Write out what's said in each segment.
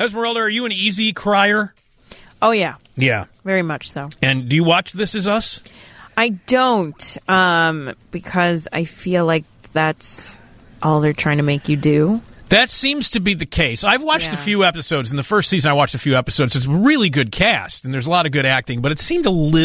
Esmeralda, are you an easy crier? Oh, yeah. Yeah. Very much so. And do you watch This Is Us? I don't, because I feel like that's all they're trying to make you do. That seems to be the case. I've watched a few episodes. In the first season, I watched a few episodes. It's a really good cast, and there's a lot of good acting, but it seemed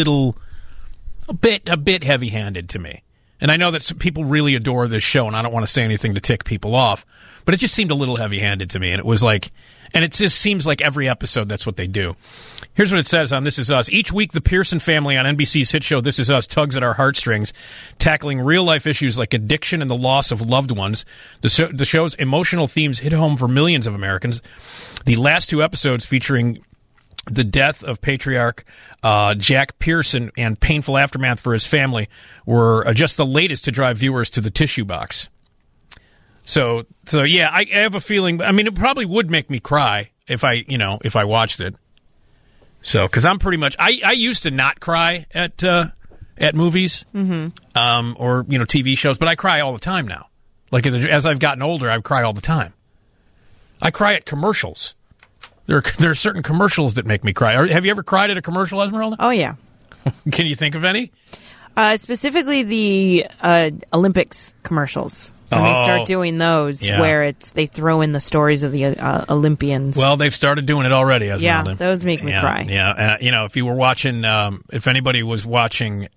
a bit heavy-handed to me. And I know that some people really adore this show, and I don't want to say anything to tick people off, but it just seemed a little heavy-handed to me. And it was like, and it just seems like every episode that's what they do. Here's what it says on This Is Us. Each week, the Pearson family on NBC's hit show This Is Us tugs at our heartstrings, tackling real-life issues like addiction and the loss of loved ones. The show's emotional themes hit home for millions of Americans. The last two episodes featuring the death of patriarch Jack Pearson and painful aftermath for his family were just the latest to drive viewers to the tissue box. So yeah, I have a feeling. I mean, it probably would make me cry if I watched it. So, because I'm pretty much, I used to not cry at movies, or TV shows, but I cry all the time now. Like as I've gotten older, I cry all the time. I cry at commercials. There are certain commercials that make me cry. Have you ever cried at a commercial, Esmeralda? Oh, yeah. Can you think of any? Specifically the Olympics commercials. When they start doing those, where they throw in the stories of the Olympians. Well, they've started doing it already, Esmeralda. Yeah, those make me cry. Yeah, if you were watching, if anybody was watching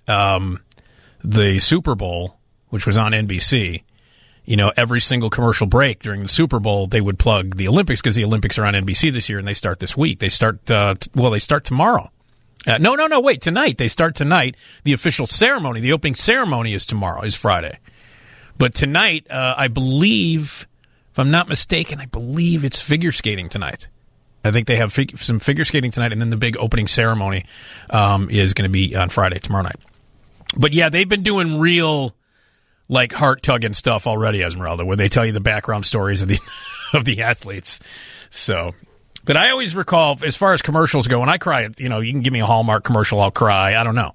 the Super Bowl, which was on NBC, every single commercial break during the Super Bowl, they would plug the Olympics because the Olympics are on NBC this year, and they start this week. They start, they start tomorrow. No, wait, tonight. They start tonight. The official ceremony, the opening ceremony is tomorrow, is Friday. But tonight, I believe, if I'm not mistaken, it's figure skating tonight. I think they have some figure skating tonight, and then the big opening ceremony is going to be on Friday, tomorrow night. But yeah, they've been doing real, like, heart-tugging stuff already, Esmeralda, where they tell you the background stories of the athletes. So, but I always recall, as far as commercials go, when I cry, you can give me a Hallmark commercial, I'll cry. I don't know.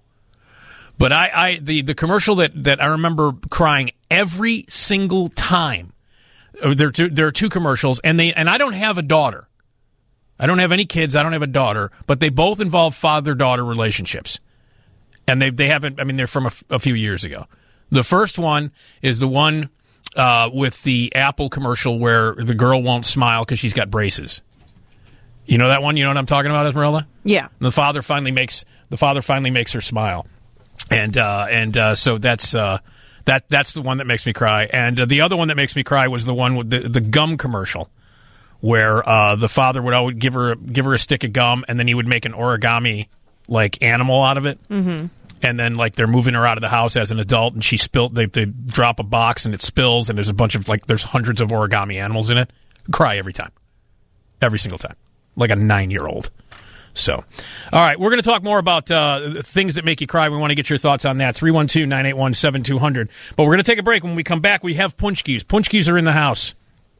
But the commercial that I remember crying every single time. There are two commercials, and I don't have a daughter. I don't have any kids. I don't have a daughter, but they both involve father-daughter relationships, and they haven't. I mean, they're from a few years ago. The first one is the one with the Apple commercial where the girl won't smile because she's got braces. You know that one? You know what I'm talking about, Esmeralda? Yeah. The father finally makes her smile. And so that's the one that makes me cry. And the other one that makes me cry was the one with the gum commercial, where the father would always give her a stick of gum, and then he would make an origami like animal out of it. Mm-hmm. And then like they're moving her out of the house as an adult, and she spilled. They drop a box and it spills, and there's a bunch of there's hundreds of origami animals in it. Cry every time, every single time, like a 9-year-old. So, all right, we're going to talk more about things that make you cry. We want to get your thoughts on that. 312-981-7200. But we're going to take a break. When we come back, we have Punchkis. Punchkis are in the house.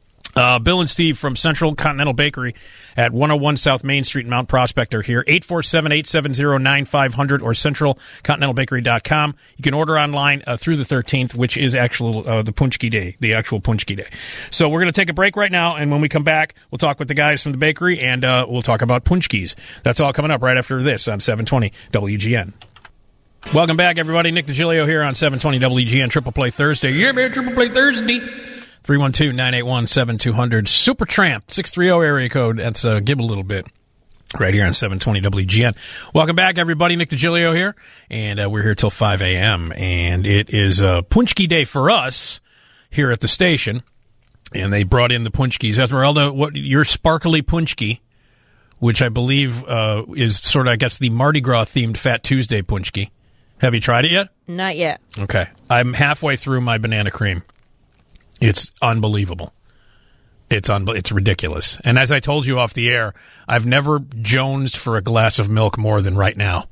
Bill and Steve from Central Continental Bakery at 101 South Main Street in Mount Prospect are here. 847-870-9500 or centralcontinentalbakery.com. You can order online through the 13th, which is actual the Punchki Day, the actual Punchki Day. So we're going to take a break right now, and when we come back, we'll talk with the guys from the bakery, and we'll talk about Punchkis. That's all coming up right after this on 720 WGN. Welcome back, everybody. Nick DiGilio here on 720 WGN Triple Play Thursday. Yeah, man, Triple Play Thursday. 312-981-7200. Supertramp, 630 area code. That's give a little bit. Right here on 720 WGN. Welcome back, everybody. Nick DiGilio here. And we're here till 5 a.m. And it is Punchki Day for us here at the station. And they brought in the Punchkis. Esmeralda, your sparkly Punchki, which I believe is sort of, I guess, the Mardi Gras-themed Fat Tuesday Punchki. Have you tried it yet? Not yet. Okay. I'm halfway through my banana cream. It's unbelievable. It's ridiculous. And as I told you off the air, I've never jonesed for a glass of milk more than right now.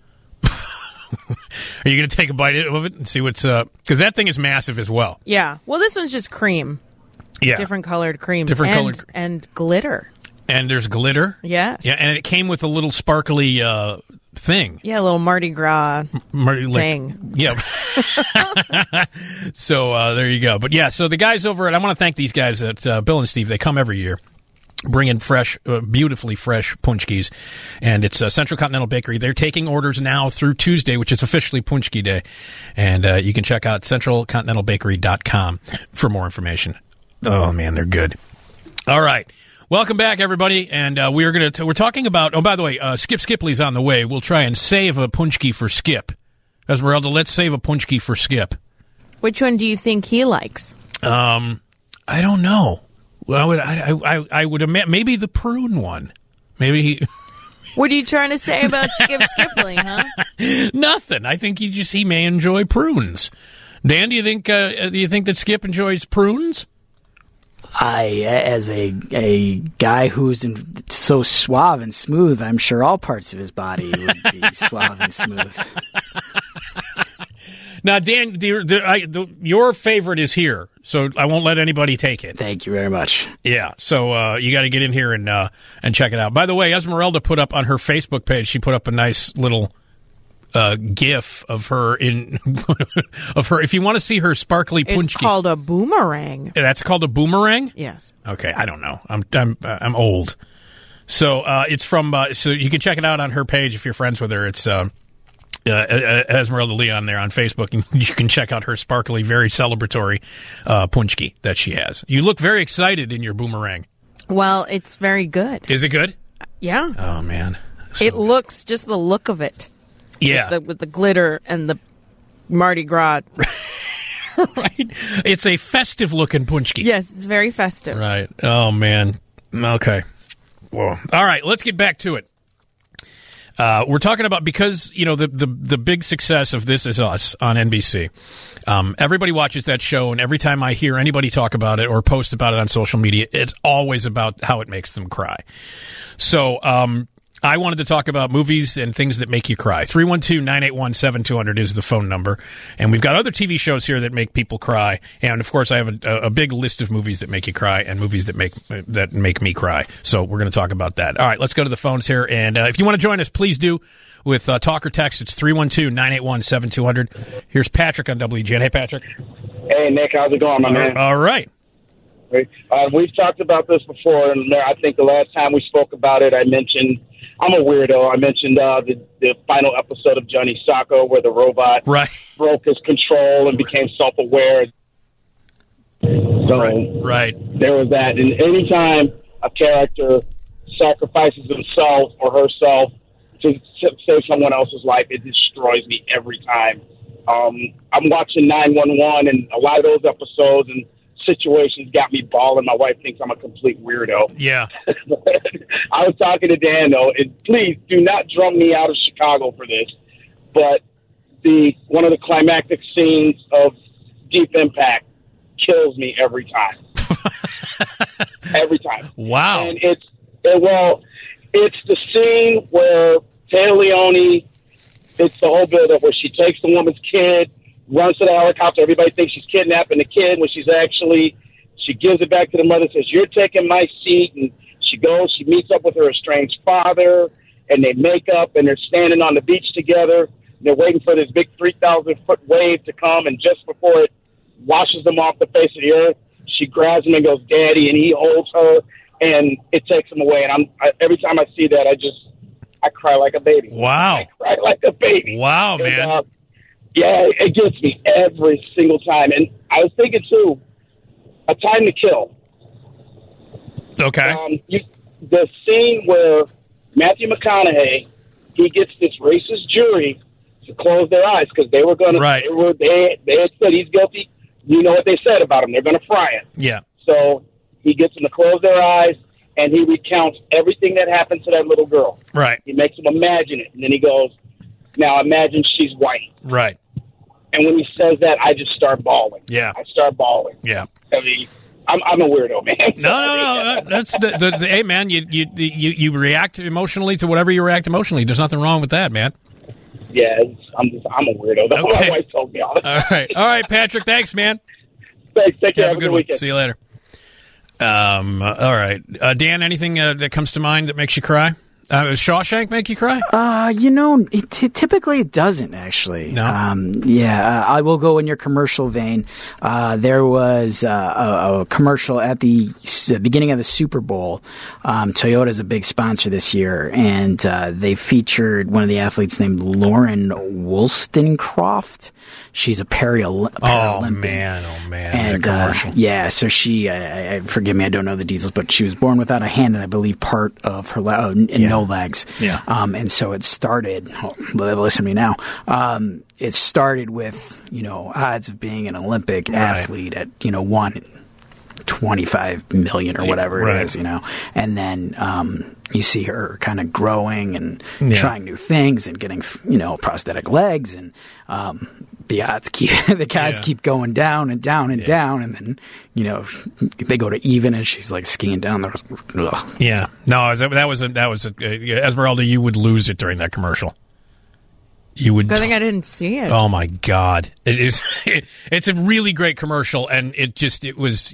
Are you going to take a bite of it and see what's... because that thing is massive as well. Yeah. Well, this one's just cream. Yeah. Different colored creams. And glitter. And there's glitter. Yes. Yeah, and it came with a little sparkly thing. Yeah, a little Mardi Gras thing. Yeah. So there you go. But yeah, so the guys over at... I want to thank these guys at Bill and Steve. They come every year. bringing fresh, beautifully fresh punchkis, and it's Central Continental Bakery. They're taking orders now through Tuesday, which is officially Punchki Day, and you can check out centralcontinentalbakery.com for more information. Oh man, they're good. All right, welcome back, everybody, and we're talking about. Oh, by the way, Skip Skipley's on the way. We'll try and save a punchki for Skip. Esmeralda, let's save a punchki for Skip. Which one do you think he likes? I don't know. Well, I would imagine maybe the prune one. Maybe he. What are you trying to say about Skip Skipley, huh? Nothing. I think he may enjoy prunes. Dan, do you think that Skip enjoys prunes? As a guy who's so suave and smooth, I'm sure all parts of his body would be suave and smooth. Now, Dan, your favorite is here, so I won't let anybody take it. Thank you very much. Yeah, so you got to get in here and check it out. By the way, Esmeralda put up on her Facebook page, she put up a nice little GIF of her of her. If you want to see her sparkly punchki, it's called a boomerang. That's called a boomerang? Yes. Okay, I don't know. I'm old, so it's from. So you can check it out on her page if you're friends with her. It's. Esmeralda Leon there on Facebook, and you can check out her sparkly, very celebratory punchki that she has. You look very excited in your boomerang. Well, it's very good. Is it good? Yeah. Oh, man. It looks, just the look of it. Yeah. With the glitter and the Mardi Gras. Right. It's a festive-looking punchki. Yes, it's very festive. Right. Oh, man. Okay. Whoa. All right, let's get back to it. We're talking about, because, the big success of This Is Us on NBC. Everybody watches that show, and every time I hear anybody talk about it or post about it on social media, it's always about how it makes them cry. So, I wanted to talk about movies and things that make you cry. 312-981-7200 is the phone number. And we've got other TV shows here that make people cry. And, of course, I have a big list of movies that make you cry and movies that make me cry. So we're going to talk about that. All right, let's go to the phones here. And if you want to join us, please do with talk or text. It's 312-981-7200. Here's Patrick on WGN. Hey, Patrick. Hey, Nick. How's it going, my man? All right. We've talked about this before, and I think the last time we spoke about it, I mentioned I'm a weirdo. I mentioned the final episode of Johnny Sacco where the robot broke his control and became self-aware. So right. There was that. And anytime a character sacrifices himself or herself to save someone else's life, it destroys me every time. I'm watching 911, and a lot of those episodes and situations got me bawling. My wife thinks I'm a complete weirdo. Yeah. I was talking to Dan, though, and please do not drum me out of Chicago for this, but one of the climactic scenes of Deep Impact kills me every time. Every time. Wow. And it's the scene where Téa Leoni, it's the whole build-up where she takes the woman's kid, runs to the helicopter. Everybody thinks she's kidnapping the kid when she gives it back to the mother, says, "You're taking my seat." And she goes, she meets up with her estranged father, and they make up, and they're standing on the beach together. They're waiting for this big 3,000-foot wave to come, and just before it washes them off the face of the earth, she grabs him and goes, "Daddy," and he holds her, and it takes him away. And every time I see that, I cry like a baby. Wow. I cry like a baby. Wow, man. Yeah, it gets me every single time. And I was thinking, too, A Time to Kill. Okay. The scene where Matthew McConaughey, he gets this racist jury to close their eyes because they were going to, they had said he's guilty. You know what they said about him. They're going to fry him. Yeah. So he gets them to close their eyes, and he recounts everything that happened to that little girl. Right. He makes them imagine it. And then he goes, "Now imagine she's white." Right. And when he says that, I just start bawling. Yeah. I start bawling. Yeah. I mean, I'm a weirdo, man. No. That's the hey, man. You react emotionally to whatever you react emotionally. There's nothing wrong with that, man. Yeah, I'm a weirdo. That's what my wife told me. All right, Patrick. Thanks, man. Thanks. Take care. Have a good weekend. See you later. All right, Dan. Anything that comes to mind that makes you cry? Does Shawshank make you cry? Typically it doesn't, actually. No? I will go in your commercial vein. There was a commercial at the beginning of the Super Bowl. Toyota's a big sponsor this year, and they featured one of the athletes named Lauren Wollstonecroft. She's a Paralympian. Oh, man, and, that commercial. So she, forgive me, I don't know the details, but she was born without a hand and I believe part of her no legs. Yeah. And so it started, listen to me now, it started with, odds of being an Olympic athlete at, 125 million or whatever it is, and then you see her kind of growing and trying new things and getting, prosthetic legs, and the odds keep going down and down and down, and then they go to even, and she's like skiing down there. Ugh. Yeah, no, that was Esmeralda. You would lose it during that commercial. You would. Good thing I didn't see it. Oh my God, it is. It's a really great commercial, and it was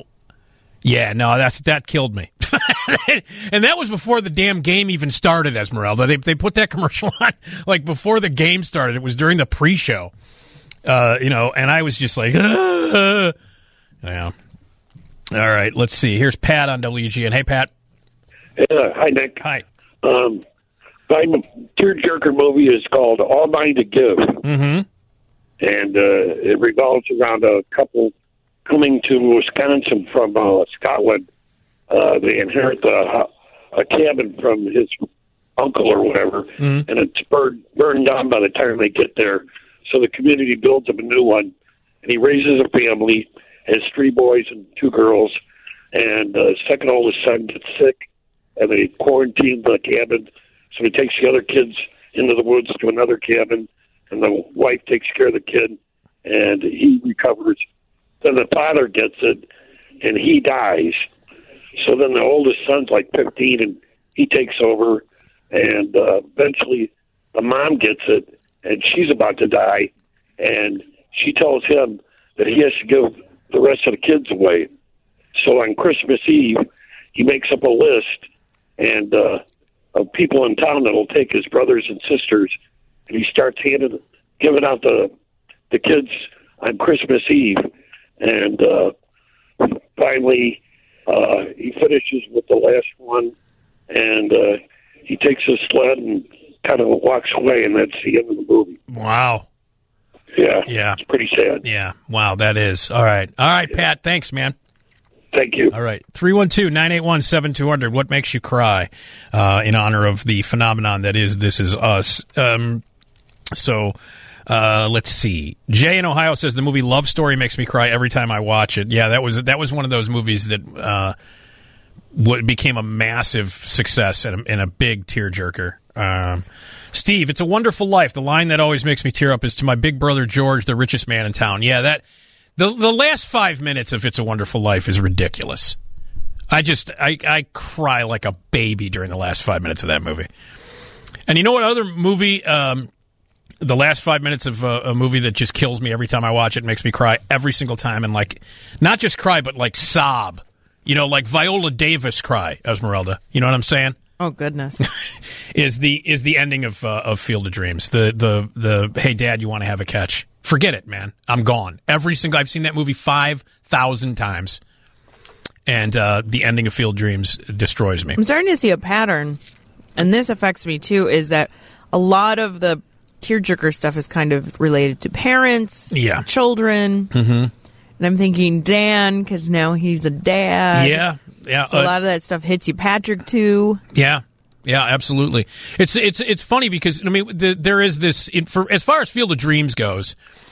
that killed me. And that was before the damn game even started, Esmeralda. They put that commercial on like before the game started. It was during the pre-show, and I was just like, yeah. All right, let's see. Here's Pat on WGN. Hey, Pat. Yeah, hi, Nick. Hi. My tearjerker movie is called All Mine to Give. Mm-hmm. And it revolves around a couple coming to Wisconsin from Scotland. They inherit a cabin from his uncle or whatever, and it's burned down by the time they get there. So the community builds him a new one, and he raises a family, has 3 boys and 2 girls, and second oldest son gets sick, and they quarantine the cabin. So he takes the other kids into the woods to another cabin, and the wife takes care of the kid, and he recovers. Then the father gets it, and he dies. So then the oldest son's like 15, and he takes over, and eventually the mom gets it, and she's about to die, and she tells him that he has to give the rest of the kids away. So on Christmas Eve, he makes up a list, and of people in town that will take his brothers and sisters, and he starts giving out the kids on Christmas Eve, and finally he finishes with the last one, and he takes his sled and kind of walks away, and that's the end of the movie. Wow. Yeah. It's pretty sad. Yeah. Wow, that is. All right, Pat, thanks, man. Thank you. All right. 312-981-7200. What makes you cry in honor of the phenomenon that is This Is Us? Let's see. Jay in Ohio says the movie Love Story makes me cry every time I watch it. Yeah, that was one of those movies that became a massive success and a big tearjerker. Steve, It's a Wonderful Life. The line that always makes me tear up is to my big brother George, the richest man in town. Yeah, that... The last 5 minutes of It's a Wonderful Life is ridiculous. I cry like a baby during the last 5 minutes of that movie. And you know what other movie, the last 5 minutes of a movie that just kills me every time I watch it, makes me cry every single time, and like, not just cry, but like sob. Like Viola Davis cry, Esmeralda. You know what I'm saying? Oh, goodness. is the ending of Field of Dreams. The hey, Dad, you want to have a catch? Forget it, man. I'm gone. I've seen that movie 5,000 times. And the ending of Field of Dreams destroys me. I'm starting to see a pattern, and this affects me too, is that a lot of the tearjerker stuff is kind of related to parents, children. Mm-hmm. And I'm thinking Dan, because now he's a dad. Yeah. So a lot of that stuff hits you, Patrick, too. Yeah. Yeah, absolutely. It's funny because there is this as far as Field of Dreams goes.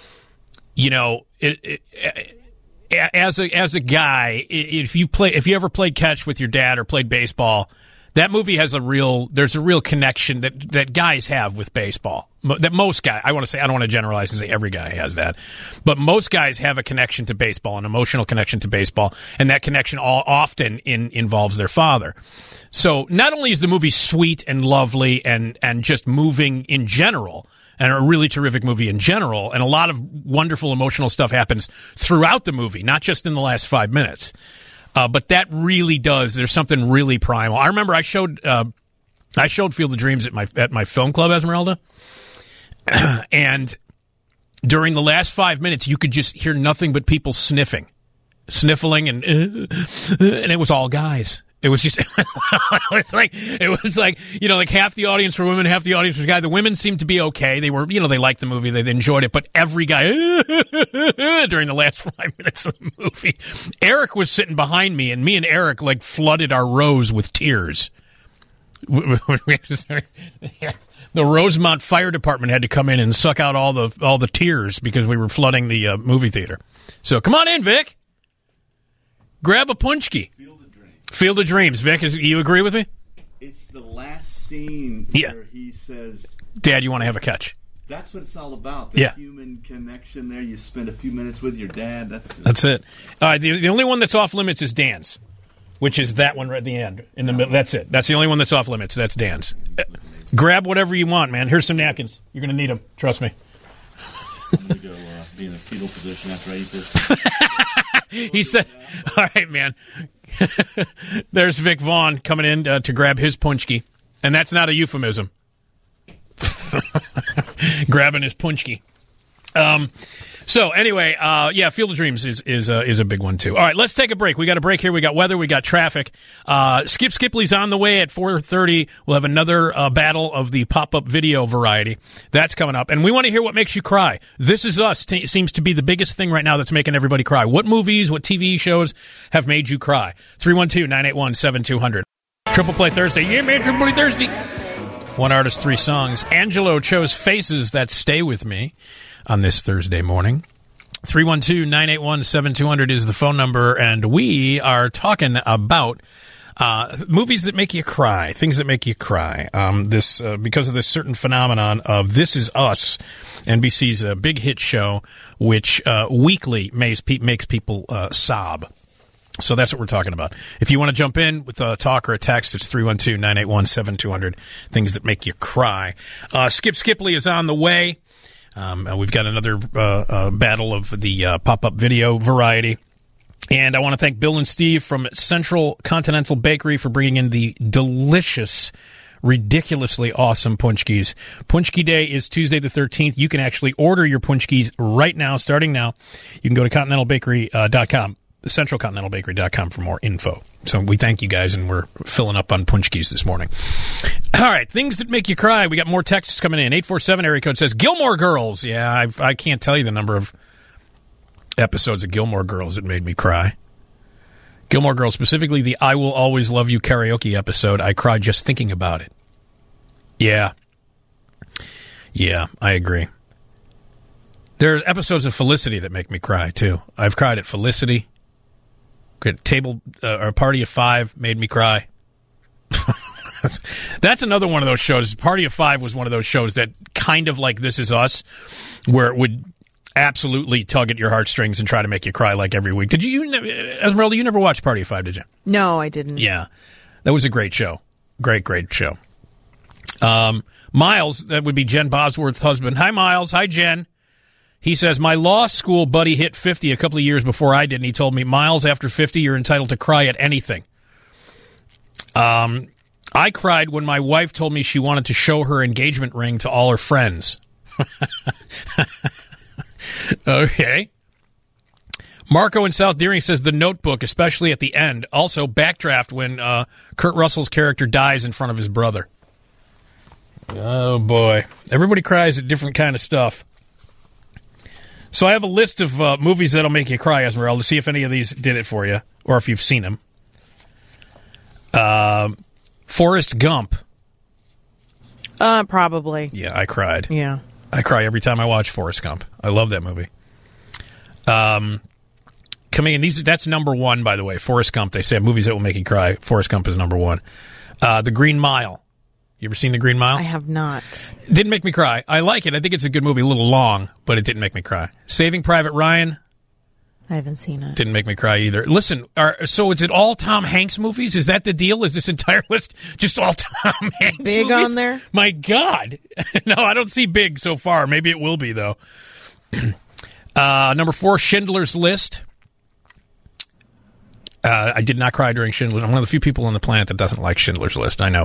As a guy, if you ever played catch with your dad or played baseball, that movie has there's a real connection that guys have with baseball. That most guys, I don't want to generalize and say every guy has that, but most guys have a connection to baseball, an emotional connection to baseball, and that connection often involves their father. So not only is the movie sweet and lovely and just moving in general, and a really terrific movie in general, and a lot of wonderful emotional stuff happens throughout the movie, not just in the last 5 minutes. But that really does. There's something really primal. I remember I showed I showed Field of Dreams at my film club, Esmeralda, and during the last 5 minutes, you could just hear nothing but people sniffling, and it was all guys. It was just, it was like, you know, like half the audience were women, half the audience was guys. The women seemed to be okay. They were, you know, they liked the movie, they enjoyed it, but every guy during the last 5 minutes of the movie. Eric was sitting behind me, and me and Eric like flooded our rows with tears. The Rosemont Fire Department had to come in and suck out all the tears because we were flooding the movie theater. So come on in, Vic. Grab a punchki. Field of Dreams. Vic, you agree with me? It's the last scene where he says, Dad, you want to have a catch? That's what it's all about. The human connection there. You spend a few minutes with your dad. That's it. All right, the only one that's off limits is Dan's, which is that one right at the end. In the middle. That's it. That's the only one that's off limits. That's Dan's. Grab whatever you want, man. Here's some napkins. You're going to need them. Trust me. I'm going to go be in a fetal position after I eat this. He said, all right, man. There's Vic Vaughn coming in to grab his punchki. And that's not a euphemism. Grabbing his punchki. So anyway, Field of Dreams is a big one too. All right, let's take a break. We got a break here. We got weather. We got traffic. Skip Skipley's on the way at 4:30. We'll have another battle of the pop-up video variety. That's coming up, and we want to hear what makes you cry. This Is Us seems to be the biggest thing right now that's making everybody cry. What movies, what TV shows have made you cry? 312-981-7200. Triple Play Thursday. Yeah, man, Triple Play Thursday. One artist, three songs. Angelo chose Faces That Stay With Me on this Thursday morning. 312-981-7200 is the phone number, and we are talking about movies that make you cry, things that make you cry. Because of this certain phenomenon of This Is Us, NBC's big hit show, which weekly makes people sob. So that's what we're talking about. If you want to jump in with a talk or a text, it's 312-981-7200, things that make you cry. Skip Skipley is on the way. We've got another battle of the pop-up video variety. And I want to thank Bill and Steve from Central Continental Bakery for bringing in the delicious, ridiculously awesome punchkis. Punchki Day is Tuesday the 13th. You can actually order your punchkis right now, starting now. You can go to continentalbakery.com. centralcontinentalbakery.com for more info. So we thank you guys, and we're filling up on punchkis this morning. All right, things that make you cry. We got more texts coming in. 847 area code says Gilmore Girls. Yeah, I can't tell you the number of episodes of Gilmore Girls that made me cry. Gilmore Girls, specifically the I Will Always Love You karaoke episode. I cried just thinking about it. Yeah, I agree. There are episodes of Felicity that make me cry, too. I've cried at Felicity. Table or Party of Five made me cry. That's another one of those shows. Party of Five was one of those shows that kind of like This Is Us, where it would absolutely tug at your heartstrings and try to make you cry like every week. Did you, Esmeralda, you never watched Party of Five, did you? No, I didn't. Yeah. That was a great show. Great show. Miles, that would be Jen Bosworth's husband. Hi, Miles. Hi, Jen. He says, my law school buddy hit 50 a couple of years before I did, and he told me, Miles, after 50, you're entitled to cry at anything. I cried when my wife told me she wanted to show her engagement ring to all her friends. Okay. Marco in South Deering says The Notebook, especially at the end. Also, Backdraft, when Kurt Russell's character dies in front of his brother. Oh, boy. Everybody cries at different kind of stuff. So I have a list of movies that'll make you cry, Esmeralda, to see if any of these did it for you, or if you've seen them. Forrest Gump. Probably. Yeah, I cried. Yeah. I cry every time I watch Forrest Gump. I love that movie. Coming in, that's number one, by the way. Forrest Gump. They say movies that will make you cry. Forrest Gump is number one. The Green Mile. You ever seen The Green Mile? I have not. Didn't make me cry. I like it. I think it's a good movie. A little long, but it didn't make me cry. Saving Private Ryan. I haven't seen it. Didn't make me cry either. Listen, so is it all Tom Hanks movies? Is that the deal? Is this entire list just all Tom Hanks Big movies? on there? My God. No, I don't see Big so far. Maybe it will be, though. Number 4, Schindler's List. I did not cry during Schindler's. I'm one of the few people on the planet that doesn't like Schindler's List. I know.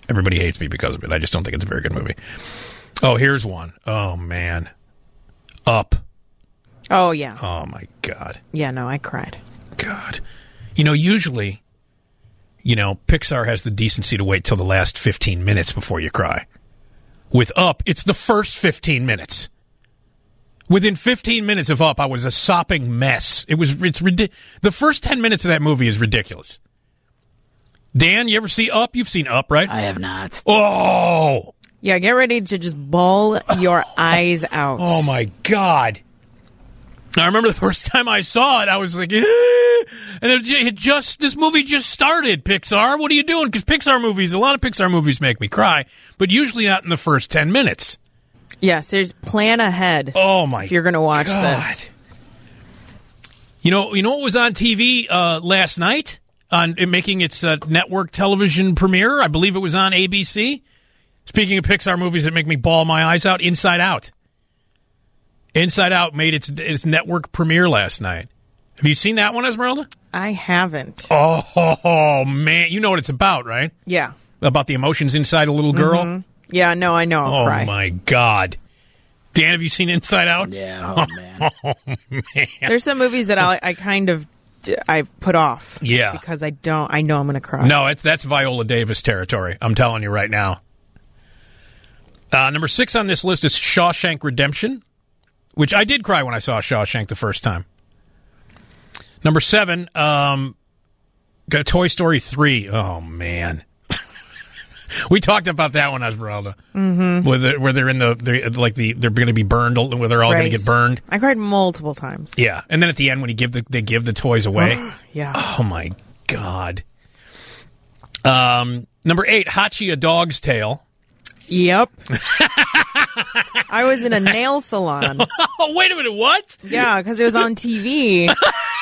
Everybody hates me because of it. I just don't think it's a very good movie. Oh, here's one. Oh, man. Up. Oh, yeah. Oh, my God. Yeah, no, I cried. God. Usually, Pixar has the decency to wait till the last 15 minutes before you cry. With Up, it's the first 15 minutes. Within 15 minutes of Up, I was a sopping mess. The first 10 minutes of that movie is ridiculous. Dan, you ever see Up? You've seen Up, right? I have not. Oh! Yeah, get ready to just bawl your eyes out. Oh, my God. I remember the first time I saw it, I was like, eh. And this movie just started, Pixar. What are you doing? Because a lot of Pixar movies make me cry, but usually not in the first 10 minutes. Yes, there's plan ahead. Oh, my God. If you're going to watch this. You know what was on TV last night? Making its network television premiere? I believe it was on ABC. Speaking of Pixar movies that make me bawl my eyes out, Inside Out. Inside Out made its network premiere last night. Have you seen that one, Esmeralda? I haven't. Oh, man. You know what it's about, right? Yeah. About the emotions inside a little girl? Mm-hmm. Yeah, no, I know. I'll cry. My God. Dan, have you seen Inside Out? Yeah, oh, man. Oh, man. There's some movies that I've put off. Yeah. Because I know I'm going to cry. No, that's Viola Davis territory. I'm telling you right now. Number 6 on this list is Shawshank Redemption, which I did cry when I saw Shawshank the first time. Number 7, got Toy Story 3. Oh, man. We talked about that one, Esmeralda. Mm-hmm. Where they're they're going to be burned, where they're all going to get burned. I cried multiple times. Yeah, and then at the end when they give the toys away. Yeah. Oh my God. Number 8, Hachi, A Dog's Tale. Yep. I was in a nail salon. Oh, wait a minute, what? Yeah, because it was on TV.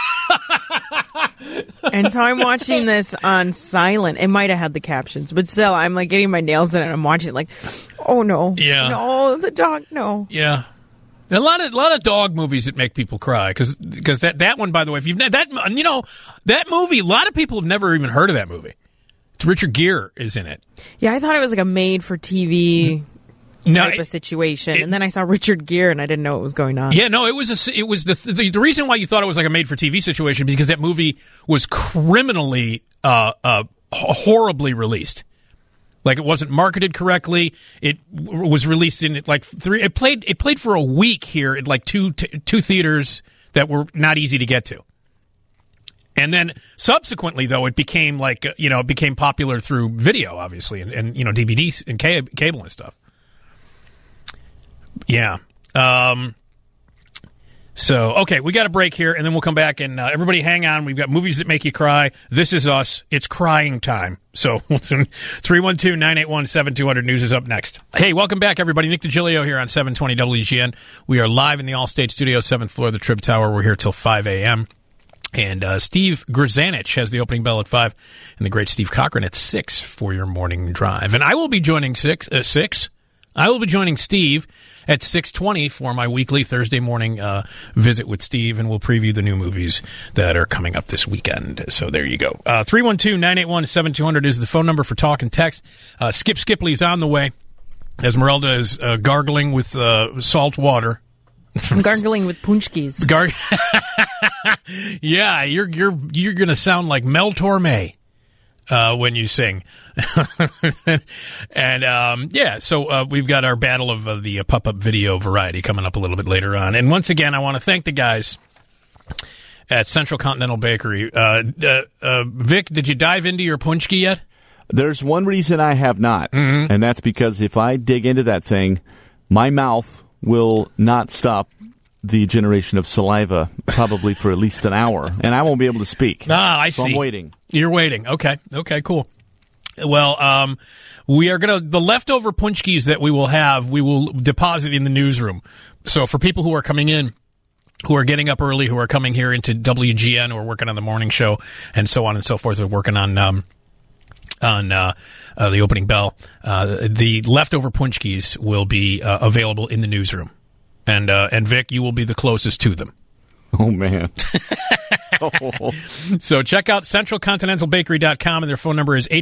And so I'm watching this on silent. It might have had the captions, but still, I'm like getting my nails in and I'm watching it like, oh no. Yeah. No, the dog, no. Yeah. A lot of dog movies that make people cry because that one, by the way, if you've that movie, a lot of people have never even heard of that movie. It's Richard Gere is in it. Yeah, I thought it was like a made for TV type of situation, and then I saw Richard Gere and I didn't know what was going on. Yeah, no, it was the reason why you thought it was like a made for TV situation because that movie was criminally horribly released. Like it wasn't marketed correctly. It was released in like 3. It played for a week here at like two theaters that were not easy to get to. And then subsequently, though, it became like it became popular through video, obviously, and DVDs and cable and stuff. Yeah. So, okay, we got a break here, and then we'll come back, and everybody hang on. We've got movies that make you cry. This is us. It's crying time. So, 312-981-7200 news is up next. Hey, welcome back, everybody. Nick DiGilio here on 720 WGN. We are live in the Allstate Studio, 7th floor of the Trib Tower. We're here till 5 a.m., and Steve Grzanich has the opening bell at 5, and the great Steve Cochran at 6 for your morning drive. And I will be joining 6. I will be joining Steve at 6:20 for my weekly Thursday morning visit with Steve, and we'll preview the new movies that are coming up this weekend. So there you go. 312-981-7200 is the phone number for talk and text. Skip Skipley's on the way. Esmeralda is gargling with salt water. I'm gargling with punchkis. Yeah, you're going to sound like Mel Torme when you sing. And so we've got our battle of the pop-up video variety coming up a little bit later on. And once again, I want to thank the guys at Central Continental Bakery. Vic, did you dive into your punchki yet? There's one reason I have not, and that's because if I dig into that thing, my mouth will not stop the generation of saliva probably for at least an hour, and I won't be able to speak. I see. So I'm waiting. You're waiting. Okay, cool. Well, we are the leftover punchkis that we will deposit in the newsroom. So for people who are coming in, who are getting up early, who are coming here into WGN, who are working on the morning show, and so on and so forth, are working on the opening bell, the leftover punchkis will be available in the newsroom. And Vic, you will be the closest to them. Oh, man. So check out centralcontinentalbakery.com, and their phone number is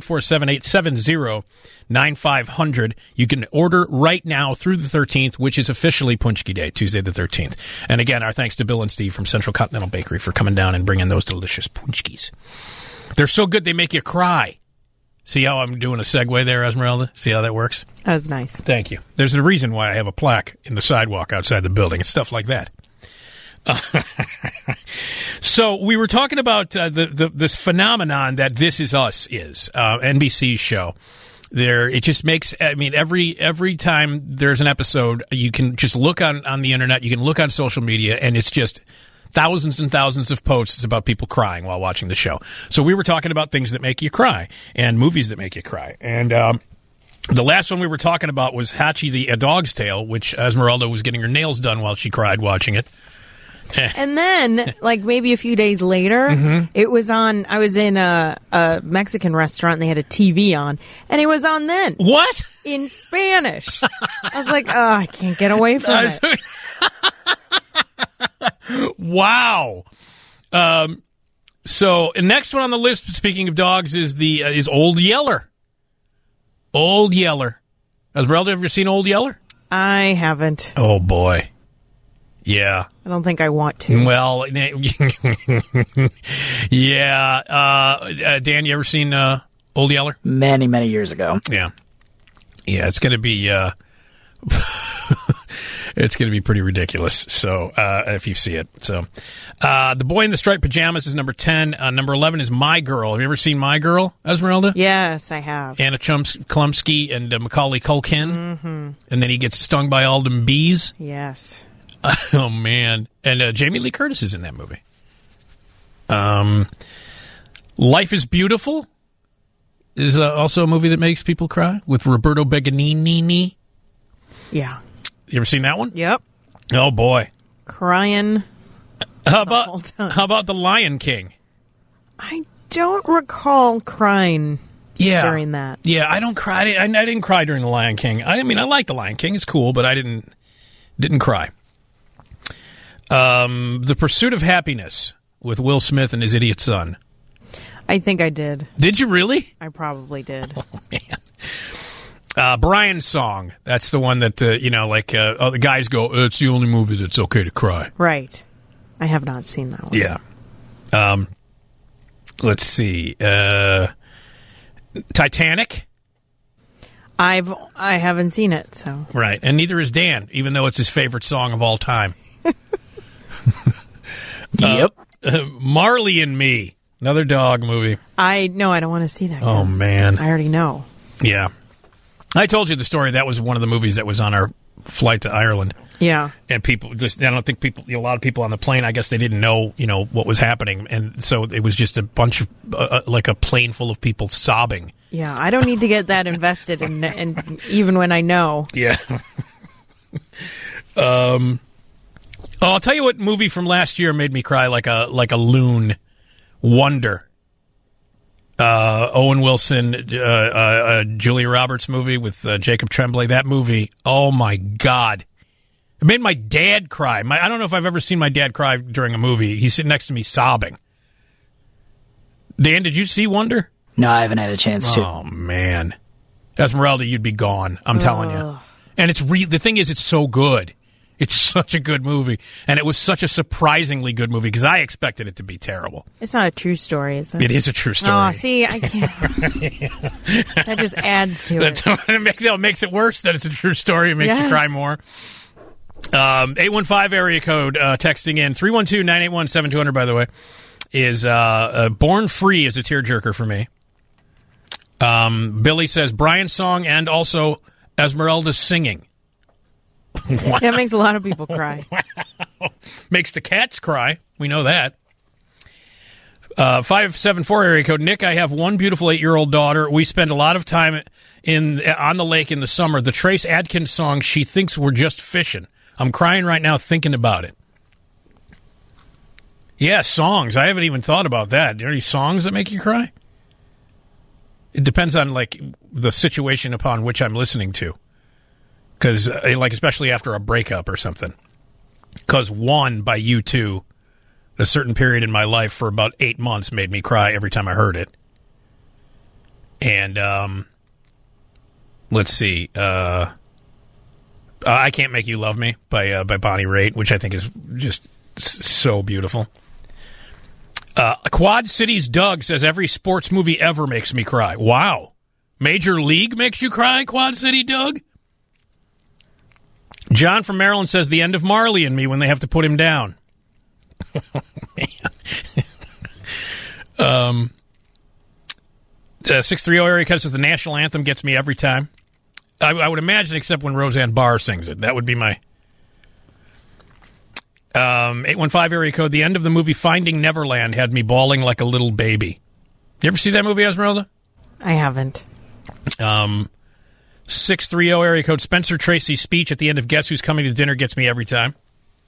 847-870-9500. You can order right now through the 13th, which is officially Punchki Day, Tuesday the 13th. And again, our thanks to Bill and Steve from Central Continental Bakery for coming down and bringing those delicious punchkis. They're so good they make you cry. See how I'm doing a segue there, Esmeralda? See how that works? That was nice. Thank you. There's a reason why I have a plaque in the sidewalk outside the building and stuff like that. So we were talking about this phenomenon that This Is Us is, NBC's show. It just makes, I mean, every time there's an episode, you can just look on the internet, you can look on social media, and it's just thousands and thousands of posts about people crying while watching the show. So we were talking about things that make you cry and movies that make you cry. And the last one we were talking about was Hachi A Dog's Tale, which Esmeralda was getting her nails done while she cried watching it. And then, like maybe a few days later, it was on. I was in a Mexican restaurant, and they had a TV on, and it was on then. What? In Spanish. I was like, oh, I can't get away from it. Wow. So next one on the list, speaking of dogs, is Old Yeller. Old Yeller. Esmeralda, have you seen Old Yeller? I haven't. Oh, boy. Yeah. I don't think I want to. Well, yeah. Dan, you ever seen Old Yeller? Many, many years ago. Yeah. Yeah, it's going to be... it's going to be pretty ridiculous. So, if you see it. So, The Boy in the Striped Pajamas is number 10. Number 11 is My Girl. Have you ever seen My Girl, Esmeralda? Yes, I have. Anna Chlumsky and Macaulay Culkin. Mm-hmm. And then he gets stung by all them bees. Yes. Oh, man. And Jamie Lee Curtis is in that movie. Life is Beautiful is also a movie that makes people cry with Roberto Benigni. Yeah. You ever seen that one? Yep. Oh, boy. Crying. How about The Lion King? I don't recall crying during that. Yeah, I don't cry. I didn't cry during The Lion King. I mean, I like The Lion King. It's cool, but I didn't cry. The Pursuit of Happiness with Will Smith and his idiot son. I think I did. Did you really? I probably did. Oh, man. Brian's Song. That's the one that, the guys go, it's the only movie that's okay to cry. Right. I have not seen that one. Yeah. Let's see. Titanic. I haven't seen it, so. Right. And neither is Dan, even though it's his favorite song of all time. Yep. Marley and Me. Another dog movie. I don't want to see that. Oh, man. I already know. Yeah. I told you the story. That was one of the movies that was on our flight to Ireland. Yeah. And I don't think a lot of people on the plane, I guess they didn't know, what was happening. And so it was just a bunch of, like a plane full of people sobbing. Yeah. I don't need to get that invested in even when I know. Yeah. I'll tell you what movie from last year made me cry like a loon. Wonder. Owen Wilson, Julia Roberts movie with Jacob Tremblay. That movie, oh my God. It made my dad cry. I don't know if I've ever seen my dad cry during a movie. He's sitting next to me sobbing. Dan, did you see Wonder? No, I haven't had a chance to. Oh, man. Esmeralda, you'd be gone. I'm telling you. And the thing is, it's so good. It's such a good movie. And it was such a surprisingly good movie because I expected it to be terrible. It's not a true story, is it? It is a true story. Oh, see, I can't. That just adds to it. It makes it worse that it's a true story. It makes you cry more. 815 area code texting in. 312-981-7200, by the way, is Born Free is a tearjerker for me. Billy says Brian's Song and also Esmeralda's singing. Wow. That makes a lot of people cry. Wow. Makes the cats cry. We know that. 574 area code. Nick, I have one beautiful 8-year-old daughter. We spend a lot of time on the lake in the summer. The Trace Adkins song, She Thinks We're Just Fishing. I'm crying right now thinking about it. Yeah, songs. I haven't even thought about that. Are there any songs that make you cry? It depends on, the situation upon which I'm listening to. Because, especially after a breakup or something. Because One by U2 a certain period in my life for about 8 months made me cry every time I heard it. And let's see, I Can't Make You Love Me by Bonnie Raitt, which I think is just so beautiful. Quad Cities Doug says every sports movie ever makes me cry. Wow. Major League makes you cry, Quad City Doug? John from Maryland says the end of Marley and Me when they have to put him down. Oh, man. 630 area code says the national anthem gets me every time. I would imagine, except when Roseanne Barr sings it. That would be my... 815 area code, the end of the movie Finding Neverland had me bawling like a little baby. You ever see that movie, Esmeralda? I haven't. 630 area code, Spencer Tracy's speech at the end of Guess Who's Coming to Dinner gets me every time.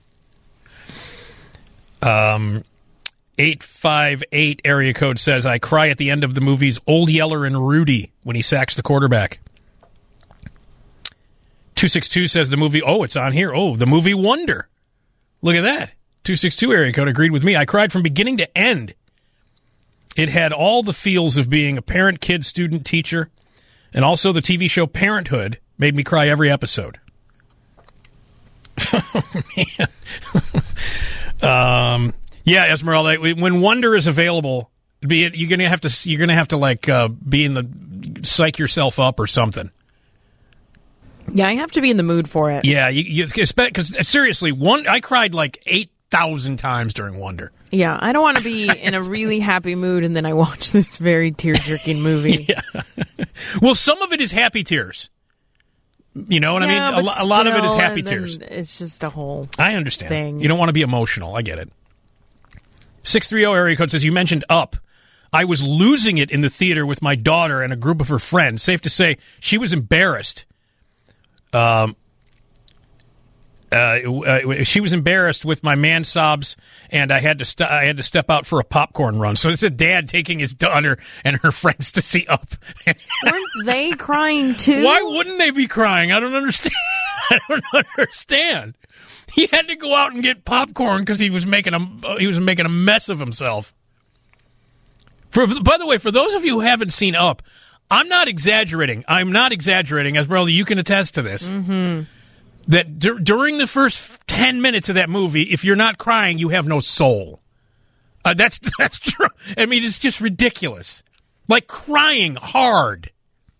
858 area code says, I cry at the end of the movies Old Yeller and Rudy when he sacks the quarterback. 262 says the movie, it's on here. The movie Wonder. Look at that. 262 area code agreed with me. I cried from beginning to end. It had all the feels of being a parent, kid, student, teacher, and also the TV show Parenthood made me cry every episode. Oh, man. Yeah, Esmeralda, when Wonder is available, you're gonna have to like be in the psych yourself up or something. Yeah, I have to be in the mood for it. Yeah, because seriously, I cried like 8,000 times during Wonder. Yeah, I don't want to be in a really happy mood and then I watch this very tear-jerking movie. Yeah. Well, some of it is happy tears. You know what I mean? A lot of it is happy tears. It's just a whole I understand. thing. You don't want to be emotional. I get it. 630 area code says, you mentioned Up. I was losing it in the theater with my daughter and a group of her friends. Safe to say, she was embarrassed. She was embarrassed with my man sobs, and I had to step out for a popcorn run. So it's a dad taking his daughter and her friends to see Up. Weren't they crying too? Why wouldn't they be crying? I don't understand. I don't understand. He had to go out and get popcorn because he was making a mess of himself. By the way, for those of you who haven't seen Up, I'm not exaggerating. Esmeralda, you can attest to this. Mm-hmm. That during the first 10 minutes of that movie, if you're not crying, you have no soul. That's true. I mean, it's just ridiculous. Like crying hard.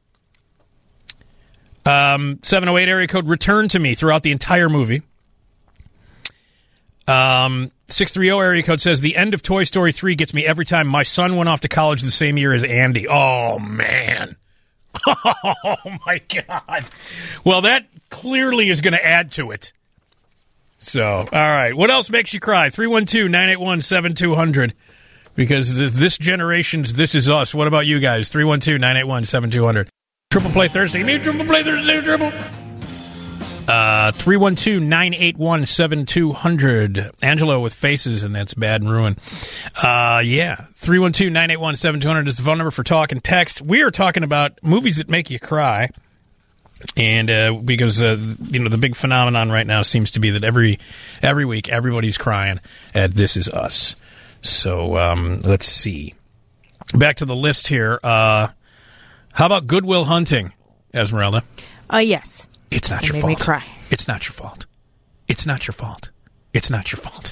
708 area code, return to me throughout the entire movie. 630 area code says, the end of Toy Story 3 gets me every time. My son went off to college the same year as Andy. Oh, man. Oh, my God. Well, that clearly is going to add to it. So, all right. What else makes you cry? 312-981-7200. Because this generation's This Is Us. What about you guys? 312-981-7200. Triple Play Thursday. Me Triple Play Thursday. Triple. 312-981-7200. Angelo with faces, and that's Bad and Ruin. 312-981-7200 is the phone number for talk and text. We are talking about movies that make you cry. And because the big phenomenon right now seems to be that every week everybody's crying at This Is Us. So let's see. Back to the list here. How about Good Will Hunting, Esmeralda? Yes. It's not your fault. Made me cry. It's not your fault. It's not your fault. It's not your fault.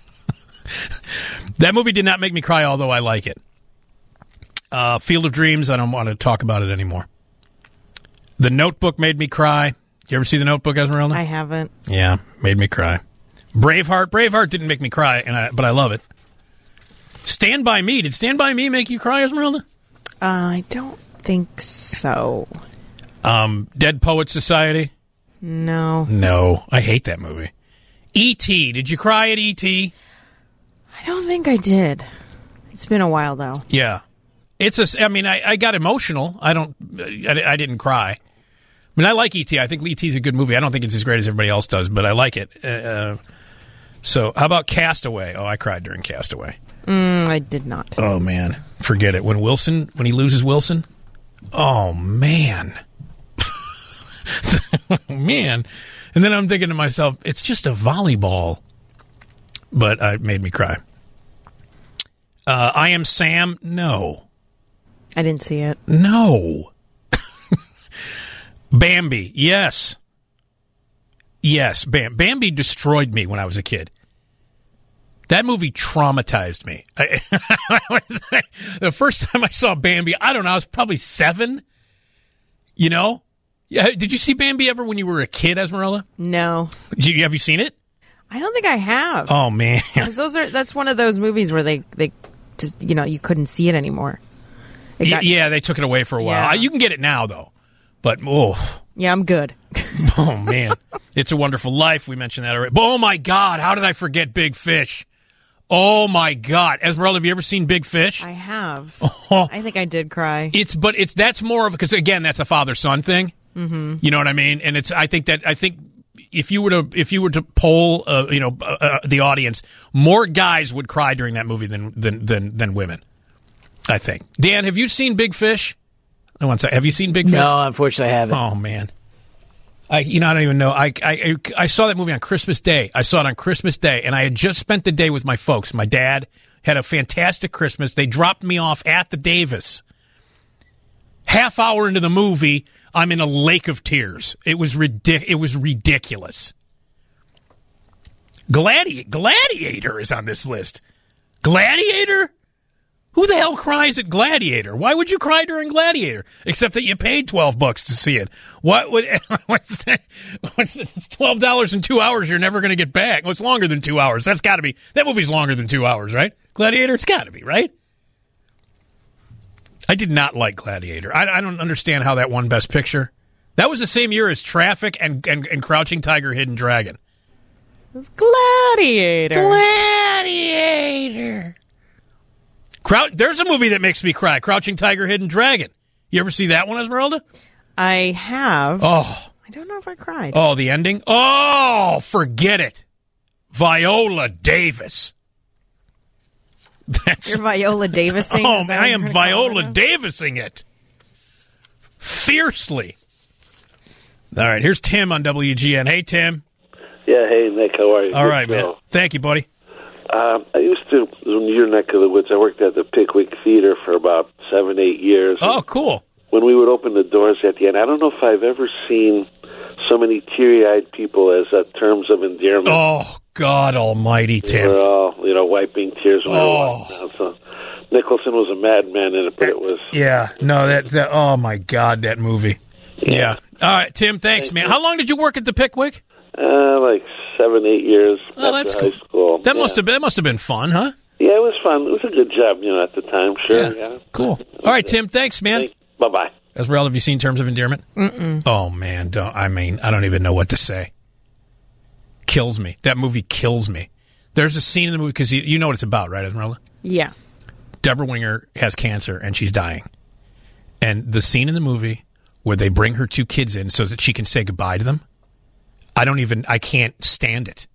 That movie did not make me cry, although I like it. Field of Dreams, I don't want to talk about it anymore. The Notebook made me cry. You ever see The Notebook, Esmeralda? I haven't. Yeah, made me cry. Braveheart didn't make me cry, but I love it. Stand By Me. Did Stand By Me make you cry, Esmeralda? I don't think so. Dead Poets Society? No. I hate that movie. E.T. Did you cry at E.T.? I don't think I did. It's been a while, though. Yeah. I got emotional. I didn't cry. I mean, I like E.T. I think E.T. is a good movie. I don't think it's as great as everybody else does, but I like it. So, how about Castaway? Oh, I cried during Castaway. I did not. Oh, man. Forget it. When he loses Wilson? Oh, man. Man. And then I'm thinking to myself, it's just a volleyball. But it made me cry. I Am Sam, no. I didn't see it. No. Bambi, yes. Yes, Bambi destroyed me when I was a kid. That movie traumatized me. The first time I saw Bambi, I don't know, I was probably 7. You know? Yeah. Did you see Bambi ever when you were a kid, Esmeralda? No. Have you seen it? I don't think I have. Oh, man. Because that's one of those movies where they just, you couldn't see it anymore. Yeah, they took it away for a while. Yeah. You can get it now, though. But, oh. Yeah, I'm good. Oh, man. It's a Wonderful Life. We mentioned that already. But, oh, my God. How did I forget Big Fish? Oh, my God. Esmeralda, have you ever seen Big Fish? I have. Oh. I think I did cry. That's more of, because, again, that's a father-son thing. Mm-hmm. You know what I mean? And I think if you were to poll, the audience, more guys would cry during that movie than women. I think. Dan, have you seen Big Fish? Have you seen Big Fish? No, unfortunately, I haven't. Oh man, I don't even know. I saw that movie on Christmas Day. I saw it on Christmas Day, and I had just spent the day with my folks. My dad had a fantastic Christmas. They dropped me off at the Davis. Half hour into the movie, I'm in a lake of tears. It was ridiculous. Gladiator is on this list. Gladiator? Who the hell cries at Gladiator? Why would you cry during Gladiator? Except that you paid $12 to see it. What's that? It's $12 in 2 hours you're never going to get back. Well, it's longer than 2 hours. That's got to be. That movie's longer than 2 hours, right? Gladiator? It's got to be, right? I did not like Gladiator. I don't understand how that won Best Picture. That was the same year as Traffic and Crouching Tiger, Hidden Dragon. It's Gladiator. Gladiator. There's a movie that makes me cry. Crouching Tiger, Hidden Dragon. You ever see that one, Esmeralda? I have. Oh. I don't know if I cried. Oh, the ending? Oh, forget it. Viola Davis. You're Viola Davising? Oh, man, I am Viola Davising it. Fiercely. All right, here's Tim on WGN. Hey, Tim. Yeah, hey, Nick, how are you? All right, man. Thank you, buddy. I used to, in your neck of the woods, I worked at the Pickwick Theater for about 7-8 years. Oh, cool. When we would open the doors at the end, I don't know if I've ever seen so many teary-eyed people as Terms of Endearment. Oh, God almighty, Tim. They were all, wiping tears when they were walking down. So Nicholson was a madman in it, but it was... Yeah, no, that oh, my God, that movie. Yeah. All right, Tim, thanks, man. How long did you work at the Pickwick? Like 7-8 years that's after cool. high school. That must have been fun, huh? Yeah, it was fun. It was a good job, at the time. Sure. Yeah. Cool. All right, Tim. Thanks, man. Bye-bye. Esmeralda, have you seen Terms of Endearment? Mm-mm. Oh man, I don't even know what to say. Kills me. That movie kills me. There's a scene in the movie because you know what it's about, right, Esmeralda? Yeah. Deborah Winger has cancer and she's dying, and the scene in the movie where they bring her 2 kids in so that she can say goodbye to them. I can't stand it.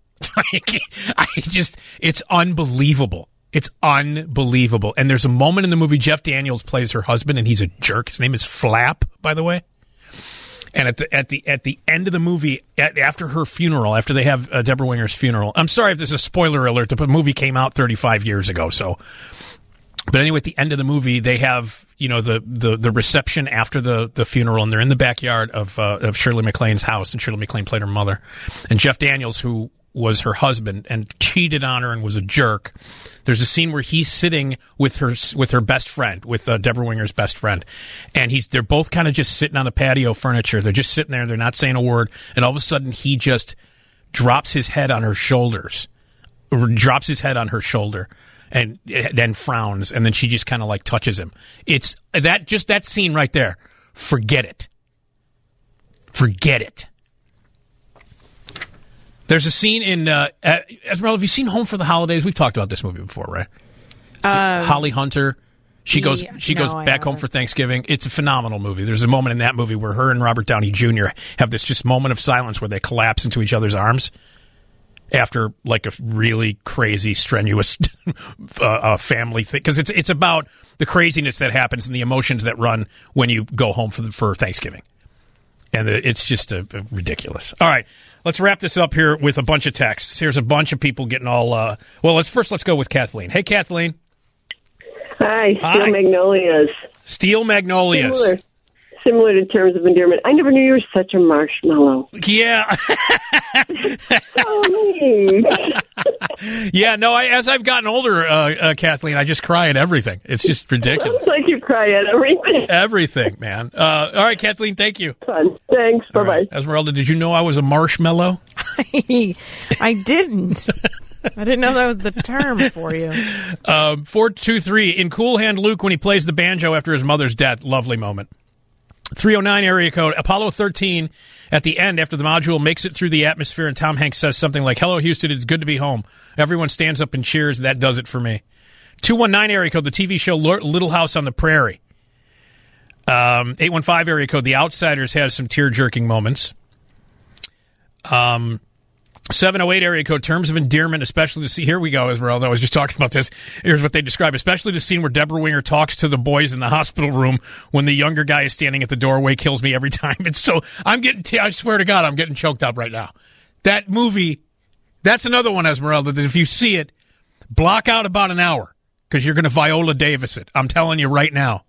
It's unbelievable. It's unbelievable. And there's a moment in the movie, Jeff Daniels plays her husband, and he's a jerk. His name is Flap, by the way. And at the end of the movie, after her funeral, after they have Deborah Winger's funeral, I'm sorry if this is a spoiler alert, the movie came out 35 years ago, so... But anyway, at the end of the movie, they have the reception after the funeral, and they're in the backyard of Shirley MacLaine's house, and Shirley MacLaine played her mother, and Jeff Daniels, who was her husband and cheated on her and was a jerk. There's a scene where he's sitting with her best friend, with Deborah Winger's best friend, and they're both kind of just sitting on the patio furniture. They're just sitting there, they're not saying a word, and all of a sudden he just drops his head on her shoulders, and then frowns, and then she just kind of like touches him. It's that scene right there. Forget it. There's a scene in Esmeralda. Have you seen Home for the Holidays? We've talked about this movie before, right? Holly Hunter. She goes back home for Thanksgiving. It's a phenomenal movie. There's a moment in that movie where her and Robert Downey Jr. have this just moment of silence where they collapse into each other's arms after like a really crazy, strenuous family thing. Because it's about the craziness that happens and the emotions that run when you go home for Thanksgiving. And it's just ridiculous. All right, let's wrap this up here with a bunch of texts. Here's a bunch of people getting all... let's go with Kathleen. Hey, Kathleen. Hi, Steel Magnolias. Steel Magnolias. Similar to Terms of Endearment. I never knew you were such a marshmallow. Yeah. So neat. Yeah, no, as I've gotten older, Kathleen, I just cry at everything. It's just ridiculous. It's like you cry at everything. Everything, man. All right, Kathleen, thank you. Fun. Thanks. Bye-bye. Right. Esmeralda, did you know I was a marshmallow? I didn't. I didn't know that was the term for you. 423, in Cool Hand Luke when he plays the banjo after his mother's death. Lovely moment. 309 area code, Apollo 13 at the end after the module makes it through the atmosphere and Tom Hanks says something like, "Hello, Houston, it's good to be home." Everyone stands up and cheers. That does it for me. 219 area code, the TV show Little House on the Prairie. 815 area code, The Outsiders has some tear-jerking moments. 708 area code, Terms of Endearment, especially to see. Here we go, Esmeralda. I was just talking about this. Here's what they describe, especially the scene where Deborah Winger talks to the boys in the hospital room when the younger guy is standing at the doorway. Kills me every time. It's so I swear to God, I'm getting choked up right now. That movie, that's another one, Esmeralda, that if you see it, block out about an hour because you're going to Viola Davis it. I'm telling you right now.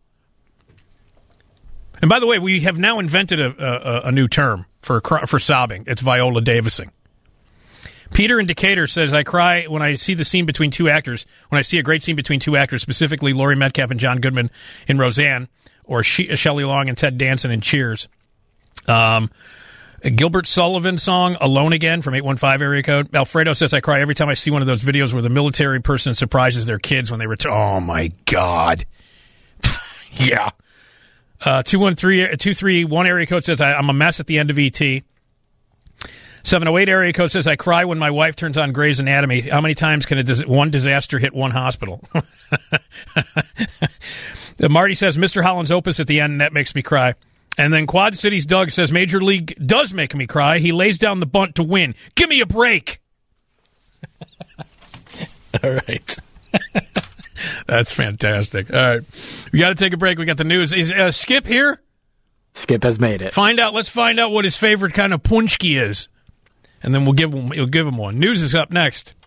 And by the way, we have now invented a new term for sobbing. It's Viola Davising. Peter in Decatur says, I cry when I see the scene between two actors, when I see a great scene between two actors, specifically Laurie Metcalf and John Goodman in Roseanne, or Shelley Long and Ted Danson in Cheers. Gilbert Sullivan song, Alone Again, from 815 area code. Alfredo says, I cry every time I see one of those videos where the military person surprises their kids when they return. Oh, my God. Yeah. 231 area code says, I'm a mess at the end of E.T. 708 area code says, I cry when my wife turns on Grey's Anatomy. How many times can one disaster hit one hospital? Marty says, Mr. Holland's Opus at the end, and that makes me cry. And then Quad Cities Doug says, Major League does make me cry. He lays down the bunt to win. Give me a break. All right. That's fantastic. All right. We got to take a break. We got the news. Is Skip here? Skip has made it. Let's find out what his favorite kind of punchki is. And then we'll give him one. News is up next.